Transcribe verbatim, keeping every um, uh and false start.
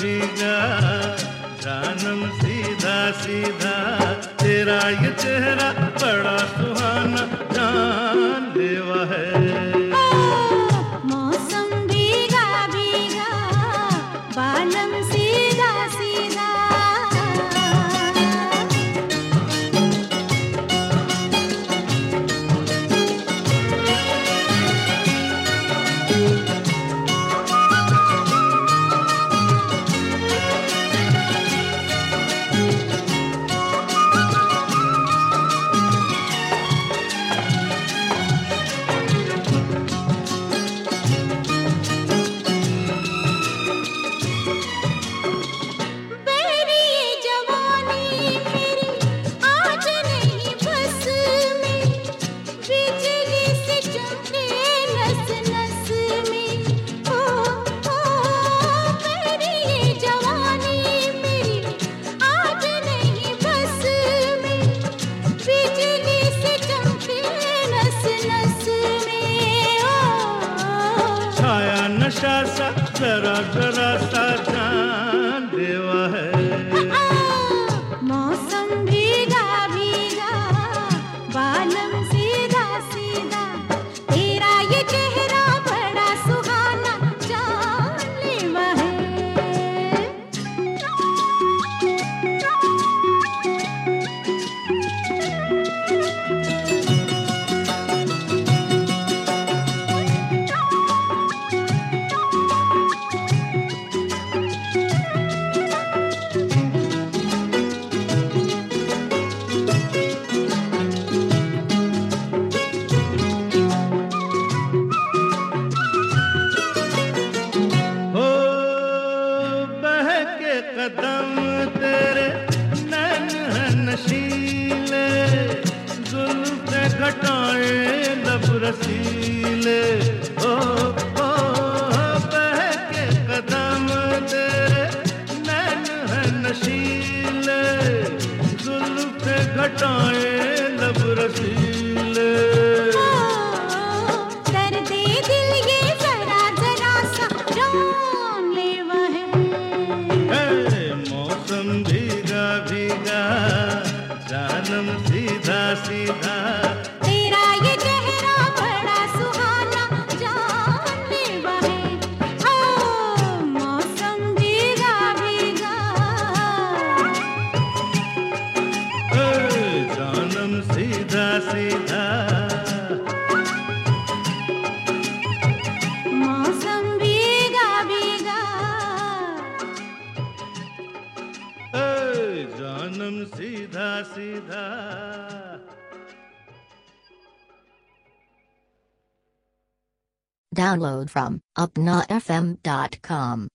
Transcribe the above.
भीगा जानम सीधा सीधा तेरा ये चेहरा बड़ा सुहाना जानलेवा है। मौसम भीगा भीगा बालम सीधा सीधा नशा सा जरा जरा सा जानलेवा है। मौसम भीगा भीगा बालम सीधा सीधा तेरा ये चेहरा बड़ा सुहाना जानलेवा है। कदम तेरे नैन है नशीले जुल्फ़े घटाए लब रसीले ओ ओ बहके कदम तेरे नैन है नशीले जुल्फ़े घटाए लब रसीले जानम सीधा सीधा तेरा ये चेहरा बड़ा सुहाना जानलेवा है। ओ मौसम भीगा भीगा जानम सीधा सीधा मौसम भीगा भीगा जानम सीधा सीधा। Download from upna f m dot com.